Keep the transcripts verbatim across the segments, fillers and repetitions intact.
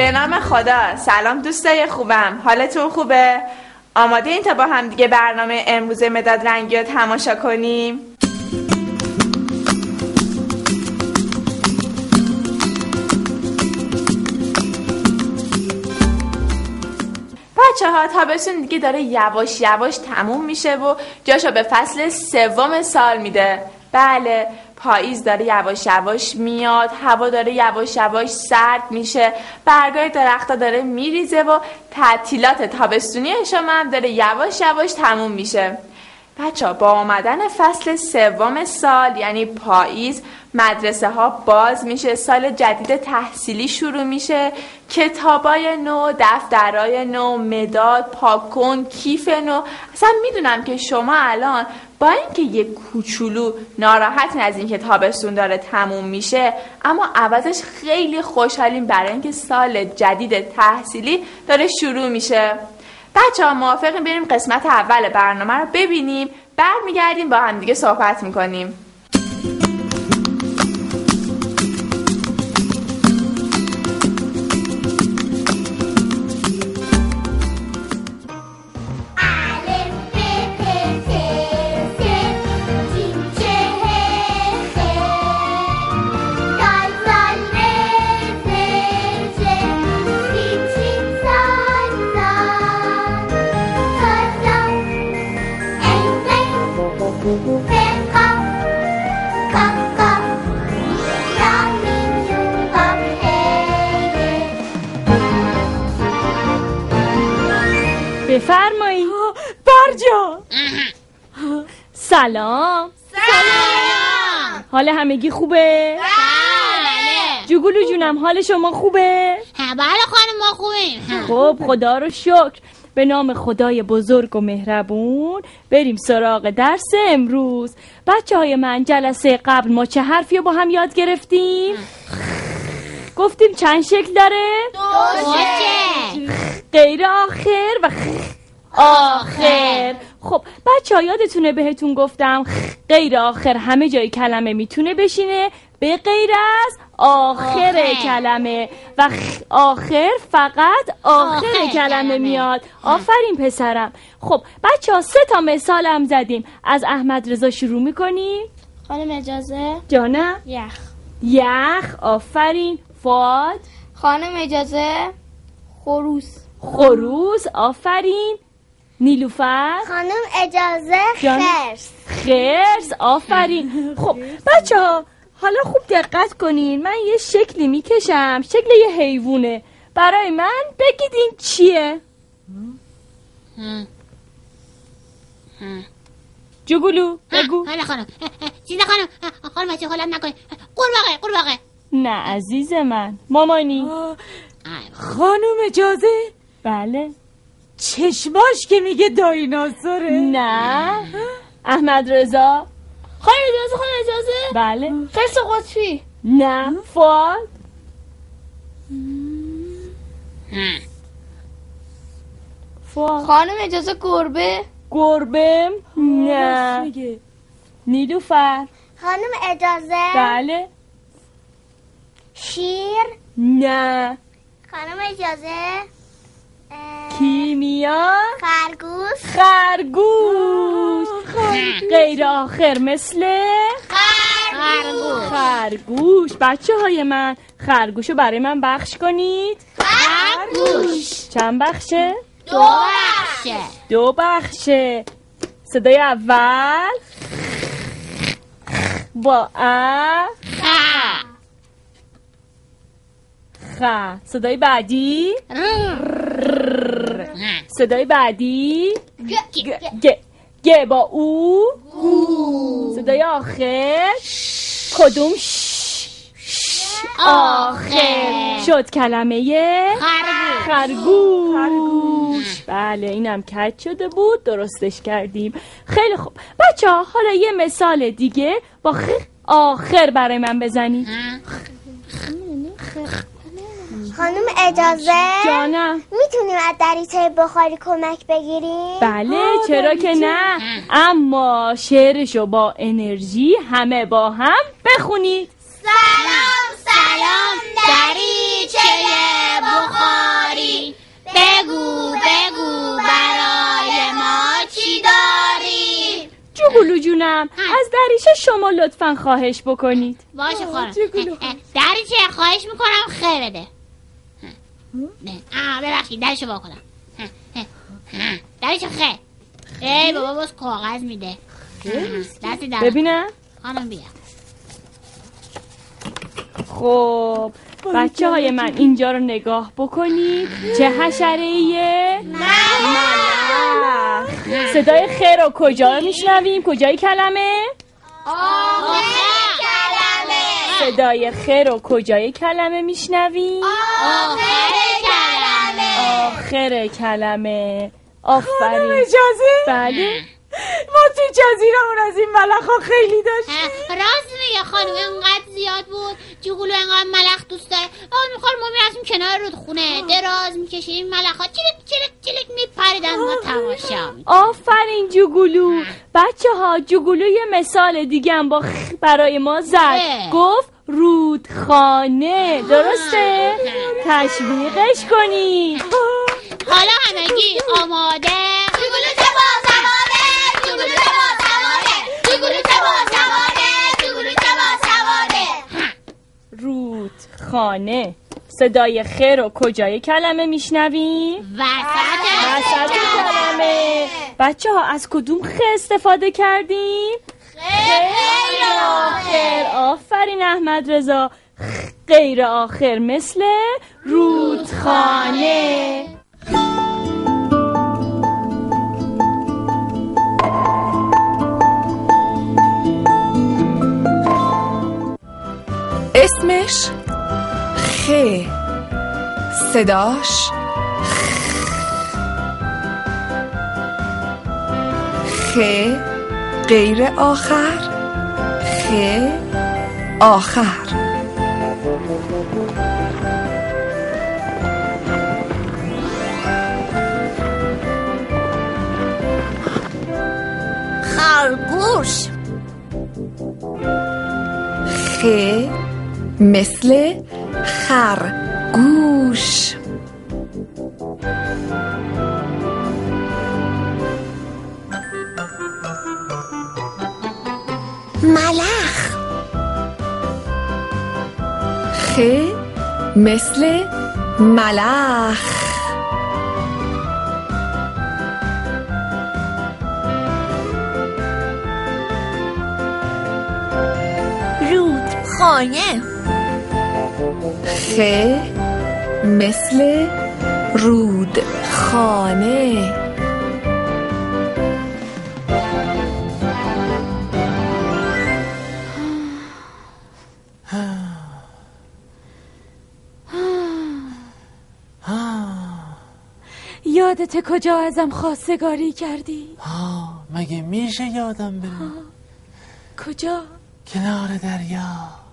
به نام خدا. سلام دوستای خوبم، حالتون خوبه؟ آماده این تا با هم دیگه برنامه امروز مداد رنگی رو تماشا کنیم؟ بچه ها تابستون دیگه داره یواش یواش تموم میشه و جاشو به فصل سوم سال میده. بله، پاییز داره یواش یواش میاد، هوا داره یواش یواش سرد میشه، برگای درختا داره میریزه و تعطیلات تابستونی شما هم داره یواش یواش تموم میشه. بچه با آمدن فصل سوم سال یعنی پاییز، مدرسه ها باز میشه، سال جدید تحصیلی شروع میشه، کتابای نو، دفترای نو، مداد، پاکن، کیف نو. اصلا میدونم که شما الان با اینکه یه کوچولو ناراحتین از اینکه تابستون داره تموم میشه، اما عوضش خیلی خوشحالین برای اینکه سال جدید تحصیلی داره شروع میشه. بچه ها موافقیم بریم قسمت اول برنامه رو ببینیم، بعد میگردیم با هم دیگه صحبت میکنیم. بفرمایید. برجا سلام. سلام. حال همگی خوبه؟ بله. جوگولو جونم حال شما خوبه؟ بله خانم ما خوبیم. خب خدا رو شکر. به نام خدای بزرگ و مهربون بریم سراغ درس امروز. بچه های من جلسه قبل ما چه حرفی رو با هم یاد گرفتیم؟ گفتیم چند شکل داره؟ دو شکل. غیر آخر و آخر. خب بچه ها یادتونه بهتون گفتم غیر آخر همه جای کلمه میتونه بشینه به غیر از آخر, آخر. کلمه و آخر فقط آخر, آخر کلمه, کلمه میاد. آفرین پسرم. خب بچه ها سه تا مثال هم زدیم. از احمد رضا شروع میکنیم. خانم اجازه؟ جانم؟ یخ. یخ. آفرین. فؤاد؟ خانم اجازه؟ خروس. خروس. آفرین. نیلوفر؟ خانم اجازه؟ خرس. خرس. آفرین. خب بچه ها حالا خوب دقت کنین، من یه شکلی میکشم، شکل یه حیوونه. برای من بگید این چیه؟ جوگولو بگو. حالا خانم چیزه خانم خانم بچه خالم نکنی. قورباغه. قورباغه. نه عزیز من. مامانی؟ خانم اجازه؟ بله. چشماش که میگه دایناسوره. نه. احمد رضا؟ خانم اجازه. خانم اجازه؟ بله. خرس قطبی. نه. فؤاد؟ فؤاد؟ خانم اجازه گربه. گربه؟ نه. نیلوفر؟ خانم اجازه؟ بله. شیر؟ نه. خانم اجازه؟ کیمیا؟ خرگوش. خرگوش. غیر آخر مثل خرگوش. خرگوش. بچه های من خرگوشو برای من بخش کنید. خرگوش. چند بخشه؟ دو بخشه. دو بخشه. صدای اول با ا خ. خ. صدای بعدی صدای بعدی گ. گ. گ با او. گو. صدای آخر کدوم؟ ش. آخر. شد کلمه خرگوش. خرگوش. بله اینم کج شده بود، درستش کردیم. خیلی خوب بچه ها حالا یه مثال دیگه با خ آخر برای من بزنید. خانم اجازه؟ جانم؟ میتونیم از دریچه بخاری کمک بگیریم؟ بله چرا که نه، اما شعرشو با انرژی همه با هم بخونید. سلام سلام دریچه بخاری جوگولو جونم از دریچه شما لطفا خواهش بکنید. باشه خانم. دریچه خواهش میکنم خیر بده. آه ببخشید درشو با کنم. دریچه خیر. ای بابا باز کاغذ میده. دستی در ببینم خانم بیا. خب بچه های من اینجا رو نگاه بکنید. چه حشره‌ایه؟ ملخ. صدای خیر رو کجا میشنویم؟ کجای کلمه؟ آخر کلمه. صدای خیر رو کجای کلمه میشنویم؟ آخر کلمه. آخر کلمه. آفرین. اجازه؟ بله. ما تو جزیرمون از این ملخ‌ها خیلی داشتیم. راست میگه خانم، انقدر زیاد بود. جوگولو انقدر ملخ دوست داره. آن میخواد ما میرفتیم کنار رودخونه دراز میکشیم، ملخ‌ها چلک چلک چلک میپریدن ما تماشا. آفرین جوگولو. بچه ها جوگولو یه مثال دیگه هم با خ برای ما زد. گفت رودخانه. درسته؟ تشویقش کنید. حالا همگی آماده؟ جوگولو چه باسواره، جوگولو چه باسواره، جوگولو چه باسواره، جوگولو چه باسواره. رودخانه. صدای خیر رو کجای کلمه میشنویم؟ وسط وسط کلمه. بچه ها از کدوم خ استفاده کردیم؟ غیر آخر. آفرین احمد رضا. غیر آخر مثل رودخانه. اسمش خ، صداش خ غیر آخر، خ آخر. خرگوش. خ مثل خرگوش. ملخ. خ مثل ملخ. رودخانه. خ مثل رودخانه. یادت کجا ازم خواستگاری کردی؟ آه مگه میشه یادم بره؟ کجا؟ کنار دریا.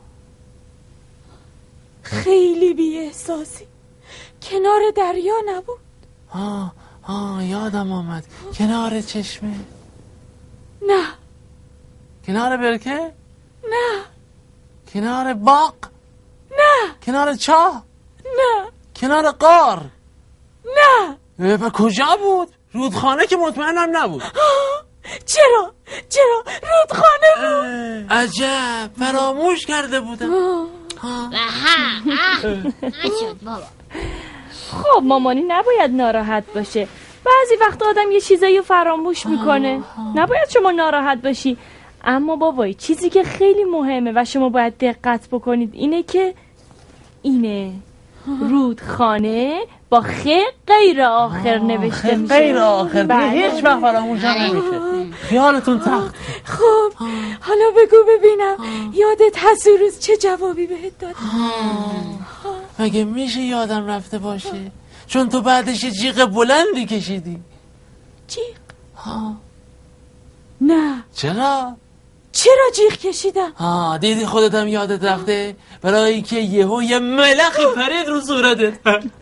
خیلی بی احساسی. کنار دریا نبود. آه آه یادم آمد. کنار چشمه. نه. کنار برکه؟ نه. کنار باغ؟ نه. کنار چاه؟ نه. کنار قار؟ نه. و کجا بود؟ رودخانه که مطمئنم نبود. چرا؟ چرا؟ رودخانه بود. عجب فراموش کرده بودم. و ها نشد بابا. خب مامانی نباید ناراحت باشه. بعضی وقت آدم یه چیزایی رو فراموش میکنه. نباید شما ناراحت باشی. اما بابایی چیزی که خیلی مهمه و شما باید دقت بکنید اینه که اینه رودخانه با خ غیر آخر نوشته میشه. غیر آخر دیگه هیچ وقت فراموش نمیشه. خیالتون تخت. خب حالا بگو ببینم یادت هست روز چه جوابی بهت دادم؟ مگه میشه یادم رفته باشه؟ چون تو بعدش یه جیغ بلندی کشیدی. جیغ؟ ها. نه. چرا؟ چرا جیغ کشیدم؟ ها دیدی خودت هم یادت رفته؟ برای اینکه یهو یه ملخی پرید رو صورتت.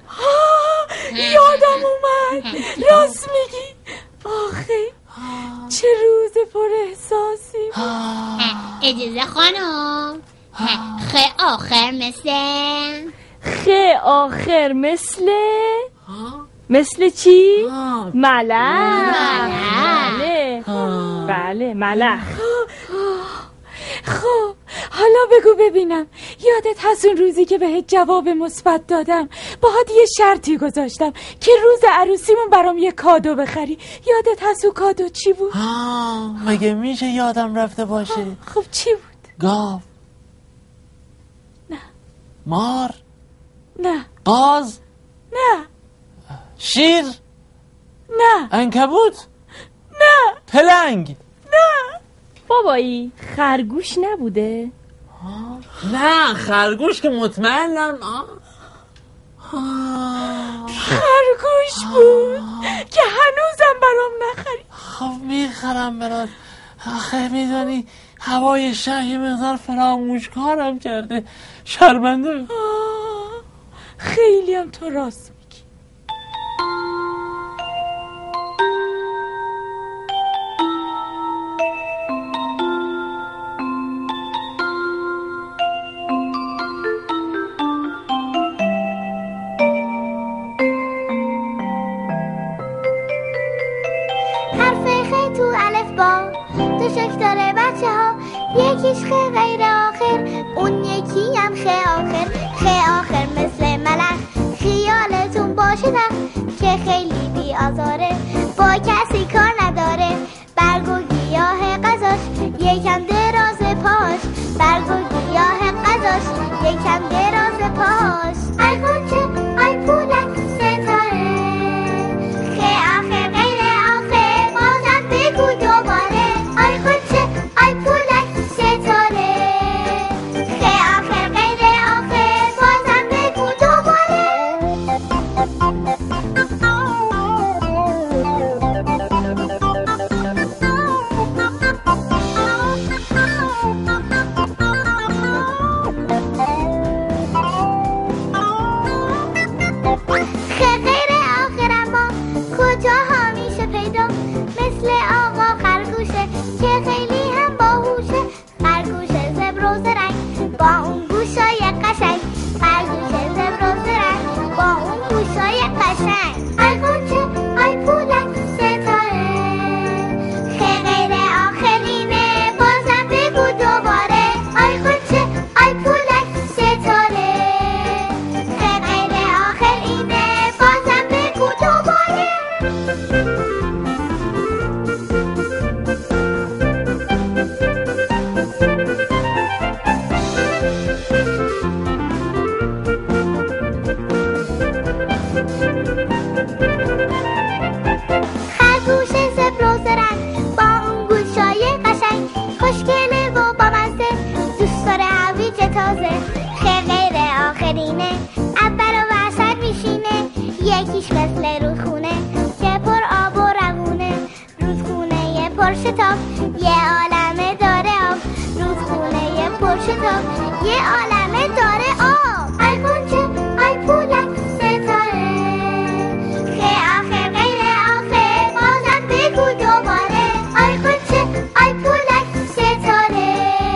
یادم اومد. راست میگی. آخه چه روز پر احساسی. اجازه خانم. خ آخر مثل خ آخر مثل مثل چی؟ ملخ. ملخ. بله. بله ملخ. خب حالا بگو ببینم، یادت هست اون روزی که بهت جواب مثبت دادم باهات یه شرطی گذاشتم که روز عروسیمون برام یه کادو بخری؟ یادت هست اون کادو چی بود؟ آه مگه میشه یادم رفته باشه؟ خب چی بود؟ گاو. نه. مار. نه. قاز. نه. شیر. نه. عنکبوت. نه. پلنگ. نه. بابایی خرگوش نبوده؟ نه خرگوش که مطمئنم. خرگوش بود که هنوزم برام نخری. خب میخرم برات. آخه میدونی هوای شهر یه مقدار فراموشکارم کرده. شرمنده. خیلی هم تو راست میگی. یکیش خ غیر آخر، اون یکی هم خ آخر. خ آخر مثل ملخ، خیالتون باشه نه که خیلی بی آزاره، با کسی کار نداره. برگ و گیاه قزاش یکم دراز پاش، برگ و گیاه قزاش یکم دراز پاش. ای خونچه ای پولک ستاره، خ آخر غیر آخر، بازم بگو دوباره. ای خونچه ای پولک یکیش مثل رودخونه که پر آب و روونه، رودخونه پر شتاب یه عالمه داره آب، رودخونه پر شتاب یه عالمه داره آب. ای خونچه ای پولک ستاره، خ آخر غیر آخر، بازم بگو دوباره. ای خونچه ای پولک ستاره،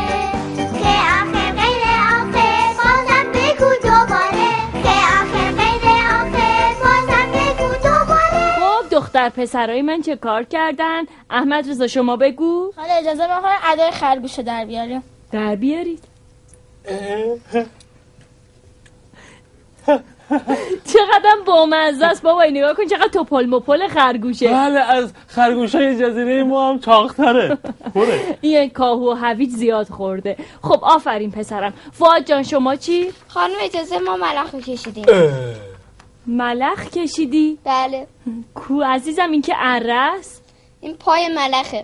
خ آخر غیر آخر، بازم بگو دوباره. خ آخر غیر آخر، بازم بگو دوباره. خب دختر پسرای من چه کار کردن؟ احمد رضا شما بگو. حالا اجازه میخوام ادای خرگوش رو در بیاریم. در بیارید. چقدر بامزه است بابا، نگاه کن چقدر توپل مپل خرگوشه. بله از خرگوشای جزیره ما هم چاق‌تره. خوره. این کاهو و هویج زیاد خورده. خب آفرین پسرم. فؤاد جان شما چی؟ خانم اجازه ما ملخ رو کشیدیم. ملخ کشیدی؟ بله. کو عزیزم این که اره است؟ این پای ملخه.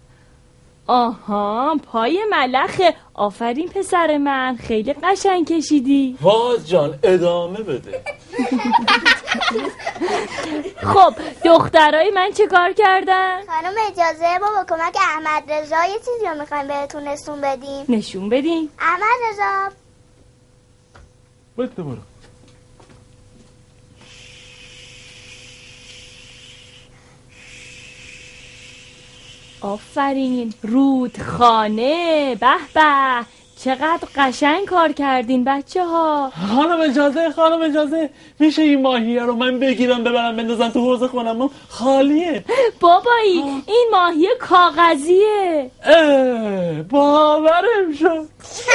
آها پای ملخه. آفرین پسر من، خیلی قشنگ کشیدی. فؤاد جان ادامه بده. خب دخترای من چه کار کردن؟ خانم اجازه ما با کمک احمد رضا یه چیزی رو میخوایم بهتون نشون بدیم. نشون بدین. احمد رضا بده برو. آفرین رودخانه. به به چقدر قشنگ کار کردین بچه ها. خانم اجازه خانم اجازه میشه این ماهیه رو من بگیرم ببرم بندازم تو حوض خونم؟ خالیه بابایی. آه. این ماهی کاغذیه. باورم شد.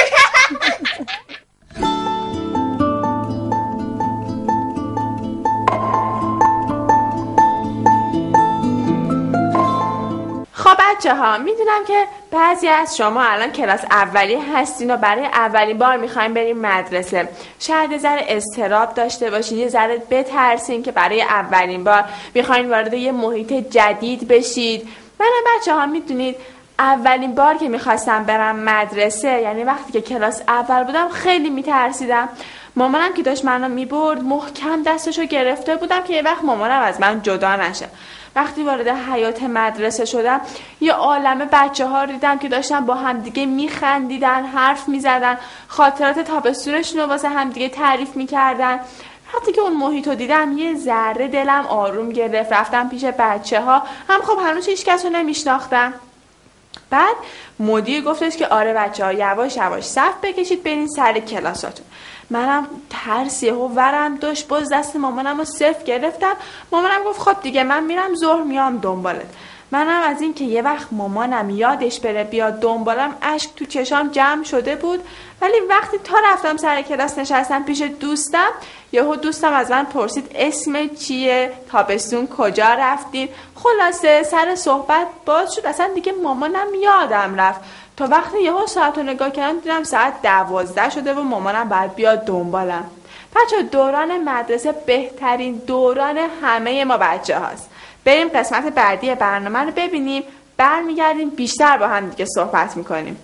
خب بچه ها، میدونم که بعضی از شما الان کلاس اولی هستین و برای اولین بار میخواین بریم مدرسه. شاید یه ذره اضطراب داشته باشید، یه ذره بترسین که برای اولین بار میخواین وارد یه محیط جدید بشید. منم بچه ها میدونید اولین بار که میخواستم برم مدرسه، یعنی وقتی که کلاس اول بودم، خیلی میترسیدم. مامانم که داشت منو میبرد محکم دستشو گرفته بودم که یه وقت مامانم از من جدا نشه. وقتی وارد حیاط مدرسه شدم یه عالمه بچه ها دیدم که داشتن با همدیگه میخندیدن، حرف میزدن، خاطرات تابستونشون رو واسه همدیگه تعریف میکردن. وقتی که اون محیط رو دیدم یه ذره دلم آروم گرفت. رفتم پیش بچه ها، هم خب هنوز هیچ کس رو نمیشناختم. بعد مدیر گفتش که آره بچه ها یواش یواش صف بکشید برین سر کلاساتون. منم ترسیه و ورم داشت، باز دست مامانم رو صفر گرفتم. مامانم گفت خب دیگه من میرم ظهر میام دنبالت. منم از این که یه وقت مامانم یادش بره بیاد دنبالم اشک تو چشام جمع شده بود. ولی وقتی تا رفتم سر کلاس نشستم پیش دوستم، یهو دوستم از من پرسید اسم چیه، تابستون کجا رفتین. خلاصه سر صحبت باز شد، اصلا دیگه مامانم یادم رفت تا وقتی یهو ساعت رو نگاه کردم دیدم ساعت دوازده شده و مامانم باید بیاد دنبالم. بچه دوران مدرسه بهترین دوران همه ما بچه هاست. بریم قسمت بعدی برنامه رو ببینیم، برمیگردیم بیشتر با هم دیگه صحبت میکنیم.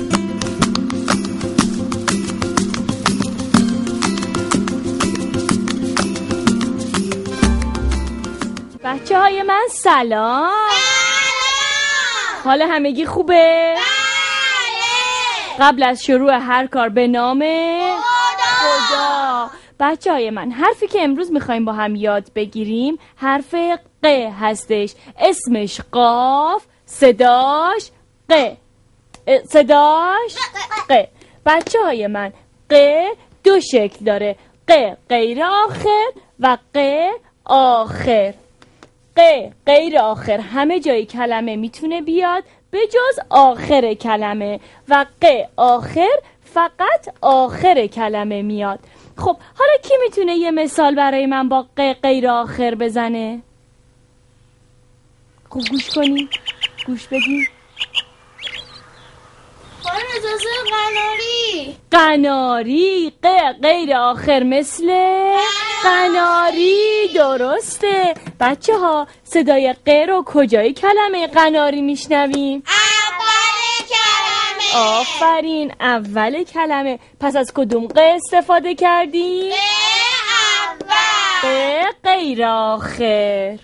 بچه های من سلام. حال همگی خوبه؟ قبل از شروع هر کار به نام خدا, خدا. بچه های من حرفی که امروز میخوایم با هم یاد بگیریم حرف ق هستش. اسمش قاف، صداش ق. صداش ق. بچه های من ق دو شکل داره، ق غیر آخر و ق آخر. ق غیر آخر همه جای کلمه میتونه بیاد به جز آخر کلمه و ق آخر فقط آخر کلمه میاد. خب حالا کی میتونه یه مثال برای من با ق غیر آخر بزنه؟ خب گوش کنی، گوش بدی. خانم اجازه قناری. قناری ق غیر آخر مثل قناری. درسته. بچه ها صدای ق رو کجای کلمه قناری میشنویم؟ اول کلمه. آفرین، اول کلمه. پس از کدوم ق استفاده کردیم؟ ق اول. ق غیر آخر.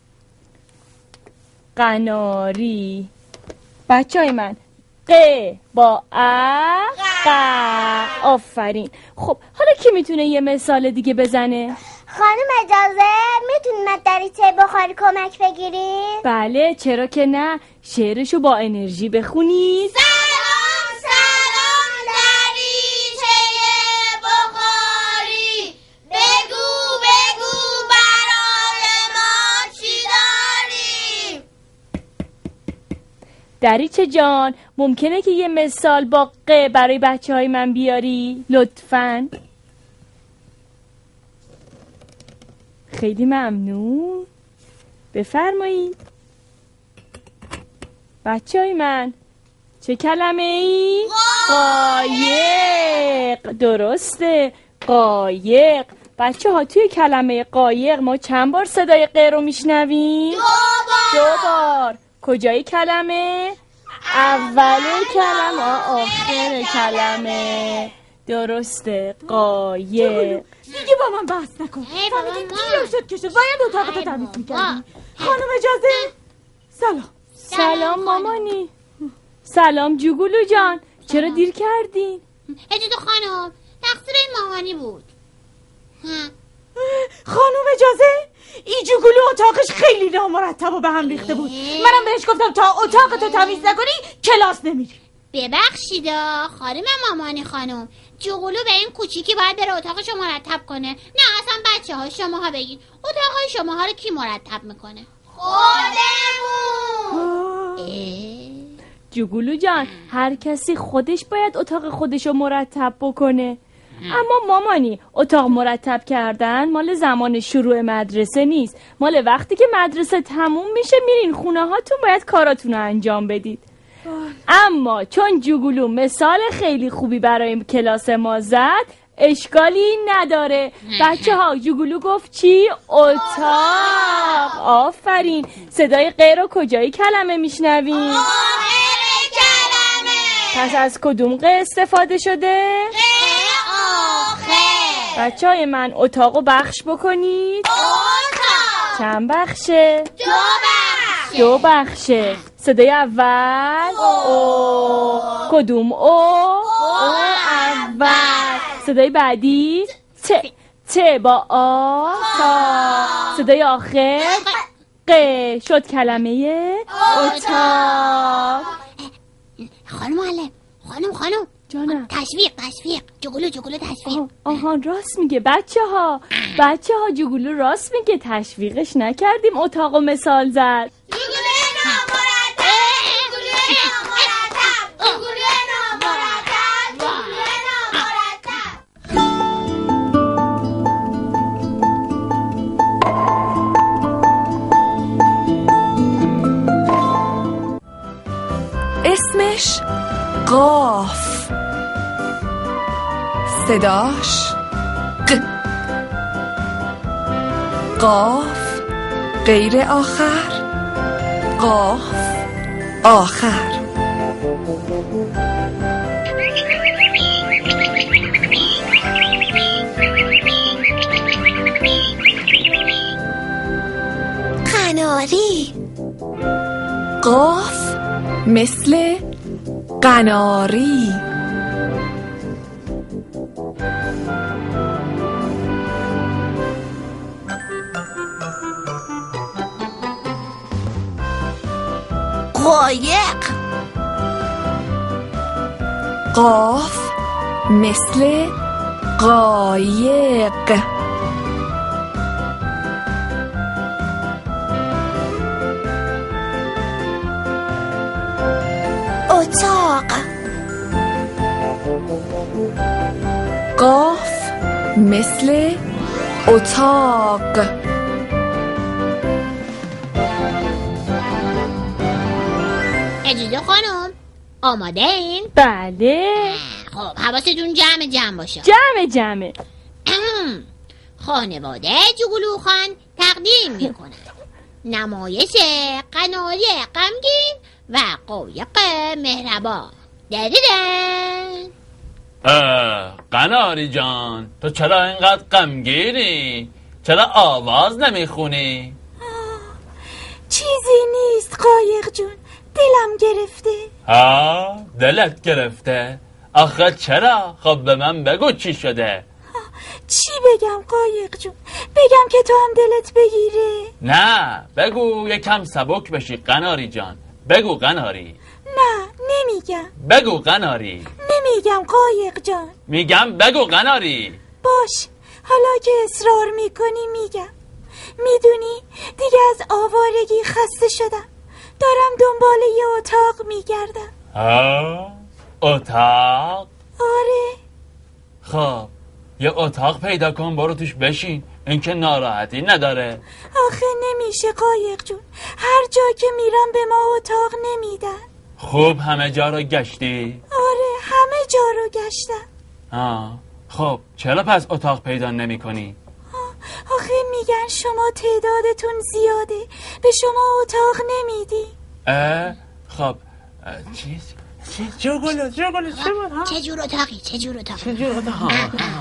قناری. بچه های من ق با ا ق. آفرین. خب حالا کی میتونه یه مثال دیگه بزنه؟ خانم اجازه میتونیم از دریچه بخاری کمک بگیریم؟ بله چرا که نه. شعرشو با انرژی بخونید. سلام سلام دریچه بخاری، بگو بگو برای ما چی داری؟ دریچه جان ممکنه که یه مثال با ق برای بچه های من بیاری؟ لطفاً. خیلی ممنون. بفرمایید. بچه های من چه کلمه ای؟ قایق. درسته، قایق. بچه ها توی کلمه قایق ما چند بار صدای ق رو میشنویم؟ دو بار. دو بار. کجای کلمه؟ اول کلمه، آخر کلمه. درسته، قایق. دیگه با من بحث نکن. فهمیدی گیر شد که شد باید اتاقتو تمیز میکردی. خانم اجازه سلام. سلام مامانی. سلام جوگولو جان، چرا دیر کردین؟ اجازه خانم تقصیر این مامانی بود. خانم اجازه ای جوگولو اتاقش خیلی نامرتب و به هم ریخته بود. منم بهش گفتم تا اتاقتو تمیز نکنی کلاس نمیری. ببخشید خانم مامانی خانم، جوگولو به این کوچیکی باید بره اتاقشو مرتب کنه. نه اصلا بچه ها شماها بگید اتاقهای شماها رو کی مرتب میکنه؟ خودمون. جوگولو جان، هر کسی خودش باید اتاق خودشو مرتب بکنه. اما مامانی، اتاق مرتب کردن مال زمان شروع مدرسه نیست، مال وقتی که مدرسه تموم میشه میرین خونه هاتون باید کاراتون رو انجام بدید. اما چون جوگولو مثال خیلی خوبی برای کلاس ما زد، اشکالی نداره. بچه ها، جوگولو گفت چی؟ اتاق. آفرین. صدای غیر و کجایی کلمه میشنویم؟ آخر کلمه. پس از کدوم غیر استفاده شده؟ غیر آخر. بچه های من، اتاقو بخش بکنید. اتاق چند بخشه؟ دو بخشه. دو بخشه. صدای اول او. کدوم او؟ او اول. صدای بعدی ت. ت با آ تا. صدای آخر ق. شد کلمه اتاق. خانم معلم، خانم خانم جانم. تشویق تشویق جوگولو جوگولو تشویق. آها راست میگه بچه ها. بچه ها جوگولو راست میگه، تشویقش نکردیم، اتاقو مثال زد. جوگولو نامرتب، جوگولو نامرتب، جوگولو نامرتب، جوگولو نامرتب. اسمش قاف، صداش ق. قاف غیر آخر، قاف آخر. قناری. قاف مثل قناری. قایق. قاف مثل قایق. اتاق. قاف مثل اتاق. اجازه خانم، آماده این؟ بله. خب حواستون جمع جمع باشه. جمع جمع. خانواده جوگولو خان تقدیم میکنن نمایش قناری غمگین و قایق مهربان. دریدن. قناری جان، تو چرا اینقدر غمگینی؟ چرا آواز نمیخونی؟ چیزی نیست قایق جون، دلم گرفته. ها دلت گرفته؟ آخه چرا؟ خب به من بگو چی شده؟ چی بگم قایق جون؟ بگم که تو هم دلت بگیره؟ نه بگو یکم سبک بشی قناری جان. بگو قناری. نه نمیگم. بگو قناری. نمیگم قایق جان. میگم بگو قناری. باش، حالا که اصرار میکنی میگم. میدونی دیگه از آوارگی خسته شدم، دارم دنبال یه اتاق میگردم. ها اتاق؟ آره. خب یه اتاق پیدا کن، برو توش بشین، این که ناراحتی نداره. آخه نمیشه قایق جون، هر جا که میرم به ما اتاق نمیدن. خوب همه جا رو گشتی؟ آره همه جا رو گشتم. آه خب چرا پس اتاق پیدا نمی کنی؟ آخه میگن شما تعدادتون زیاده، به شما اتاق نمیدی. اه خب چیز چیز جوگولو جوگولو چه بود؟ چه جور اتاقی؟ چه جور اتاقی؟ چه جور اتاقی؟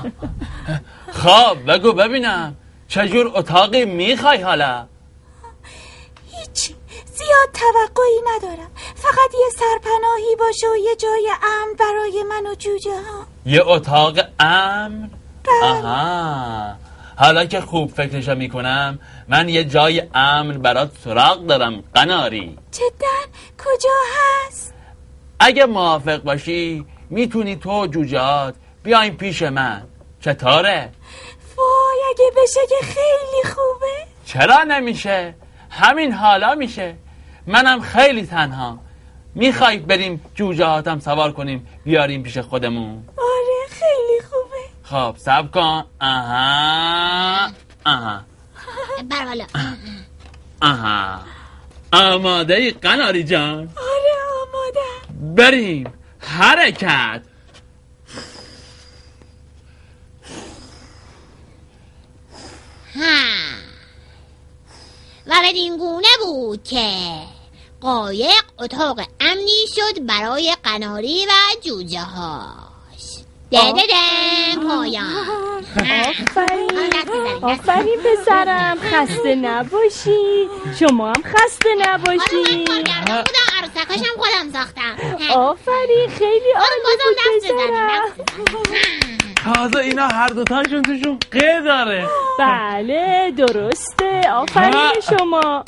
خب بگو ببینم چه جور اتاقی میخوای حالا؟ هیچی، زیاد توقعی ندارم، فقط یه سرپناهی باشه و یه جای امن برای من و جوجه ها. یه اتاق امن؟ بله. آها حالا که خوب فکرشو میکنم من یه جای امن برات سراغ دارم قناری. جدن؟ کجا هست؟ اگه موافق باشی میتونی تو و جوجهات بیاین پیش من. چطوره؟ وای اگه بشه که خیلی خوبه. چرا نمیشه؟ همین حالا میشه. منم خیلی تنها. میخوای بریم جوجهاتم سوار کنیم بیاریم پیش خودمون؟ آره خیلی خوبه. خب صبر کن. آها آها بر بالا. آها آماده ای قناری جان؟ آره آماده. بریم. حرکت. ها و بدین گونه بود که قایق اتاق امنی شد برای قناری و جوجه هاش. دددن پایان. آفرین آفرین پسرم، خسته نباشی. شما هم خسته نباشی. خودم عروسکاشم خودم ساختم. آفرین خیلی عالی بود پسرم. تازه اینا هر دوتاشون توشون قه داره. بله درسته. آفرین شما.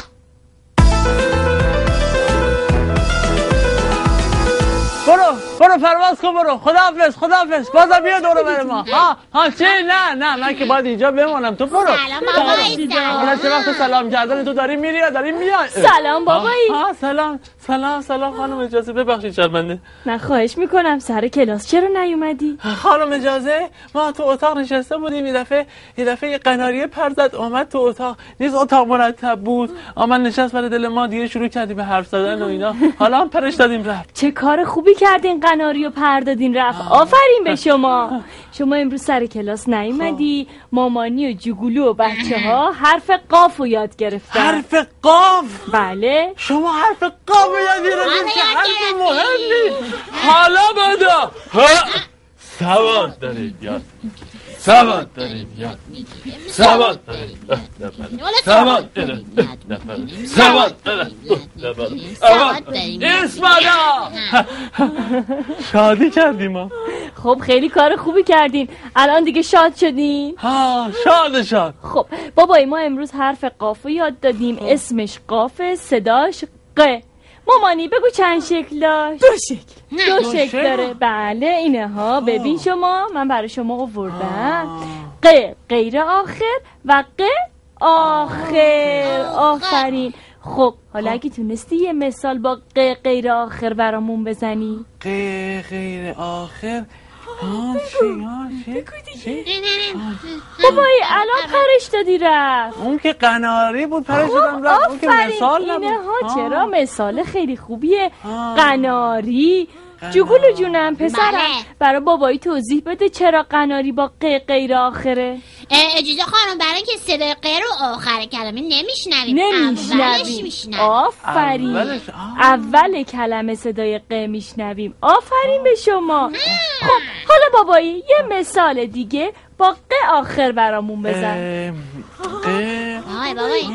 برو برو پرواز کن برو. خداحافظ خداحافظ. بازم بیا دوره بر ما. ها ها چی؟ نه نه من که باید اینجا بمونم. تو برو. سلام بابایی. حالا چه وقت سلام کردن تو داری میری یا داری میای؟ سلام بابایی. ها سلام سلام سلام خانم اجازه ببخشید شرمنده. من خواهش میکنم سر کلاس چرا نیومدی؟ خانم اجازه ما تو اتاق نشسته بودیم. یه دفعه یه دفعه یه قناری پر زد اومد تو اتاق. نیز اتاق مرتب بود. آمد نشست برای دل ما. دیگه شروع کردیم به حرف زدن و اینا. حالا هم پرش دادیم رفت. چه کار خوبی کردین قناری رو پر دادین رفت. آفرین به شما. شما امروز سر کلاس نیومدی. مامانی و جوگولو و بچه ها حرف قاف رو یاد گرفتن. حرف قاف؟ بله. شما حرف قاف یاد گرفتین که حرف مهمی. حالا بادا سواد دارید یاد. سواد دارید یاد. سواد دارید سواد دارید سواد دارید سواد دارید اسمادا. شادی کردیم ما. خب خیلی کار خوبی کردین. الان دیگه شاد شدین؟ ها شاد شاد. خب بابای ما امروز حرف قاف رو یاد دادیم. اسمش قافه، صداش ق. مامانی بگو چند شکل داشت؟ دو شکل. دو شکل داره. بله اینه ها. ببین شما من برای شما آوردم. ق غیر آخر و ق آخر. آفرین. خب حالا اگه تونستی یه مثال با ق غیر آخر برامون بزنی. ق غیر آخر. ها چی ها چی؟ بابایی الان پرش دادی رفت. اون که قناری بود پرش دادم رفت. اون که مثال نبود. اینه ها چرا مثال خیلی خوبیه. قناری. جوگولو جونم پسرم برای بابایی توضیح بده چرا قناری با ق غیر آخره. اجازه خانم برای اینکه صدای ق رو آخر کلمه نمیشنویم. نمیشنویم. آفرین. اول کلمه صدای ق میشنویم. آفرین به شما. خب حالا بابایی یه مثال دیگه با ق آخر برامون بزن. ق آی بابایی.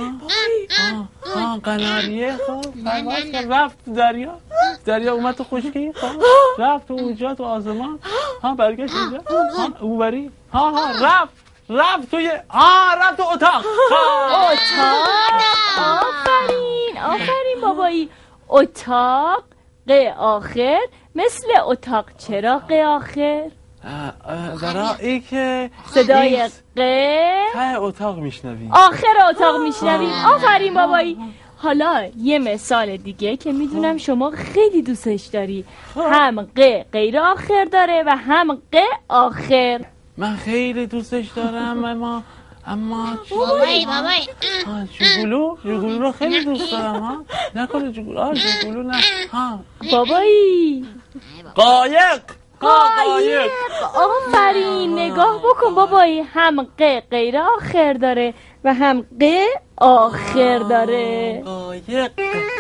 آه قناریه. خب رفت دریا. دریا اومد تو خشکی. خب رفت تو اونجا تو آسمان. ها برگشت اینجا. ها اوبری. ها ها رفت رفت توی ها رفت تو اتاق. اتاق. آفرین آفرین بابایی. اتاق ق آخر مثل اتاق. چرا ق آخر؟ برای که صدای ق ته اتاق میشنویم. آخر اتاق میشنویم. آفرین بابایی. حالا یه مثال دیگه که میدونم شما خیلی دوستش داری. هم ق غیر آخر داره و هم ق آخر. من خیلی دوستش دارم اما اما بابایی بابایی جوگولو جوگولو رو خیلی دوست دارم. ها نکنه جوگولو. آه جوگولو نه. ها بابایی قایق. قایق. آفرین. نگاه بکن بابایی. هم ق غیر آخر داره و هم ق آخر داره. قایق.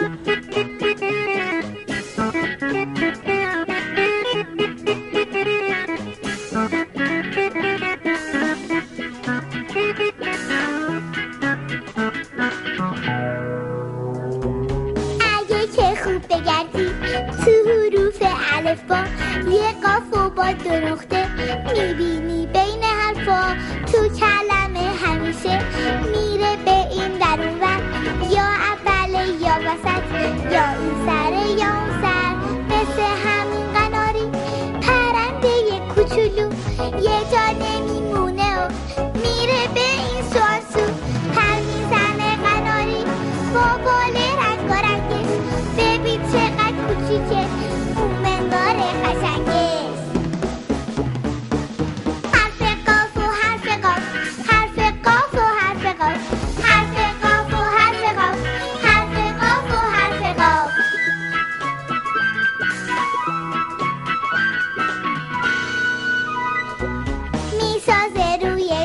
اگه که خوب بگردی تو حروف الفبا یه قاف و با دو نقطه میبینی بین حرفا. تو کلمه همیشه میره به این در اون ور. یا اول یا وسط یا این سر یا اون سر. مثل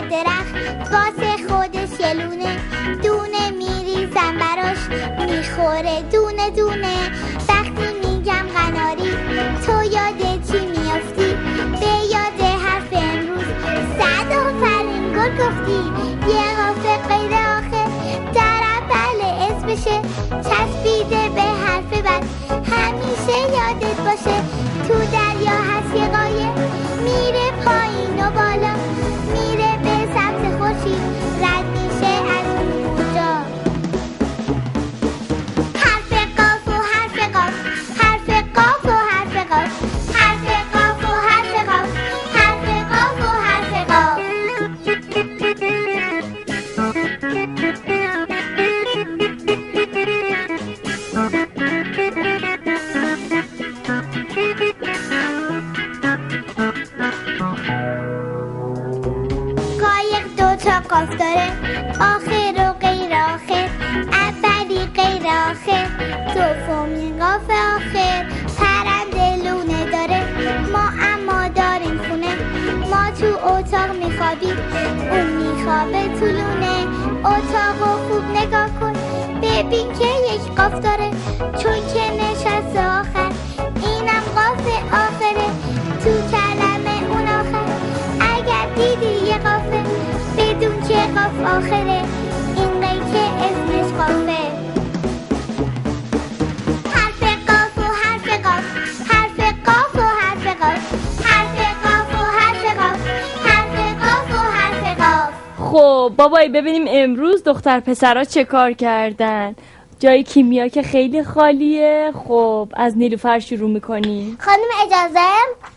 درخت واسه خودش یه لونه دونه میریزم براش میخوره دونه دونه. وقتی میگم قناری تو یاد چی میافتی؟ به یاد حرف امروز صد آفرین گل گفتی. یه قافه غیر آخر در اول اسمشه چسبیده به حرف بد همیشه یادت باشه. تو دریا هست یه قایق میره پایین و بالا میره به سمت خورشید رد میشه از اون موجا. حرف قاف و حرف قاف حرف قاف و حرف قاف حرف قاف و حرف قاف حرف قاف و حرف قاف. قاف داره آخر و غیر آخر اولی غیر آخر دومی قاف آخر. پرنده لونه داره ما اما داریم خونه ما تو اتاق میخوابیم اون میخوابه تو لونه. اتاقو خوب نگاه کن ببین که یک قاف داره چون که نشسته آخر اینم قاف آخره تو کلمه اون آخر. اگر دیدی یه قافه بدون که قاف آخره این قی که اسمش قافه. حرف قاف و حرف قاف حرف قاف و حرف قاف حرف قاف و حرف قاف حرف قاف و حرف قاف. خب بابایی ببینیم امروز دختر پسرها چه کار کردن. جای کیمیا که خیلی خالیه. خب از نیلوفر شروع میکنیم. خانم اجازه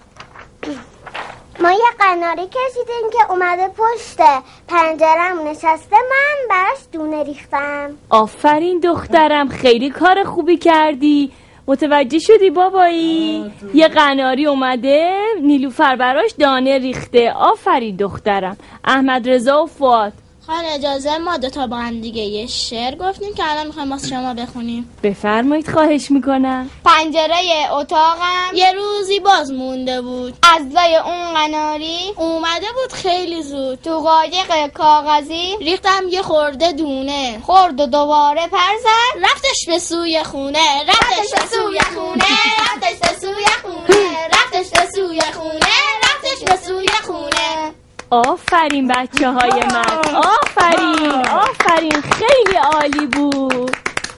ما یه قناری کشیدیم که اومده پشت پنجرم نشسته من براش دونه ریختم. آفرین دخترم خیلی کار خوبی کردی. متوجه شدی بابایی؟ یه قناری اومده نیلوفر براش دانه ریخته. آفرین دخترم. احمد رضا و فؤاد خان اجازه ما دو تا با هم دیگه یه شعر گفتیم که الان میخوایم واسه شما بخونیم. بفرمایید خواهش میکنم. پنجره اتاقم یه روزی باز مونده بود از لای اون قناری اومده بود خیلی زود تو قایق کاغذی ریختم یه خورده دونه خورد و دوباره پر زد رفتش به سوی خونه رفتش به سوی خونه رفتش به سوی خونه رفتش به سوی خونه رفتش به سوی خونه. آفرین بچه های من آفرین آفرین خیلی عالی بود.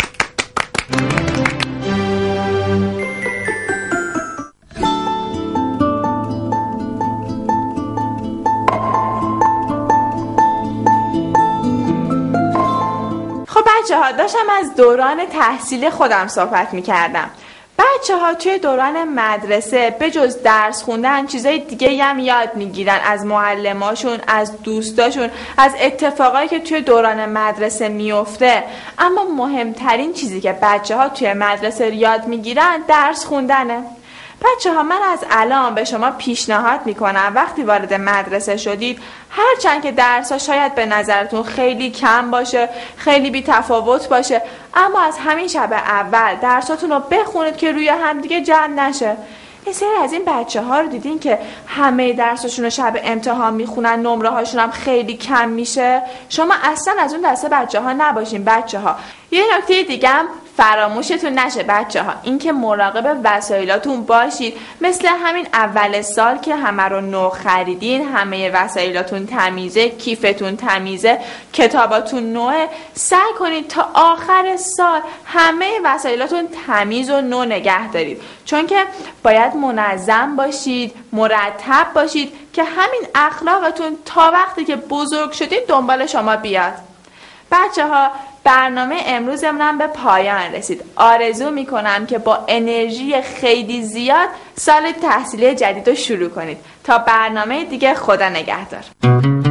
خب بچه ها داشتم از دوران تحصیل خودم صحبت می کردم. بچه ها توی دوران مدرسه به جز درس خوندن چیزای دیگه هم یاد میگیرن از معلماشون، از دوستاشون، از اتفاقایی که توی دوران مدرسه میفته. اما مهمترین چیزی که بچه ها توی مدرسه یاد میگیرن درس خوندنه. بچه ها من از الان به شما پیشنهاد میکنم وقتی وارد مدرسه شدید هرچند که درس ها شاید به نظرتون خیلی کم باشه خیلی بی تفاوت باشه اما از همین شب اول درساتون رو بخونید که روی هم دیگه جمع نشه. یه سری از این بچه ها رو دیدین که همه درساشون رو شب امتحان میخونن نمره هاشون هم خیلی کم میشه. شما اصلا از اون دسته بچه ها نباشین بچه ها. یه نکته دیگه هم فراموشتون نشه بچه ها این که مراقب وسایلاتون باشید. مثل همین اول سال که همه رو نو خریدین همه وسایلاتون تمیزه کیفتون تمیزه کتاباتون نوه سعی کنید تا آخر سال همه وسایلاتون تمیز و نو نگه دارید چون که باید منظم باشید مرتب باشید که همین اخلاقتون تا وقتی که بزرگ شدید دنبال شما بیاد. بچه ها برنامه امروزمونم به پایان رسید. آرزو میکنم که با انرژی خیلی زیاد سال تحصیلی جدید رو شروع کنید. تا برنامه دیگه خدا نگهدار.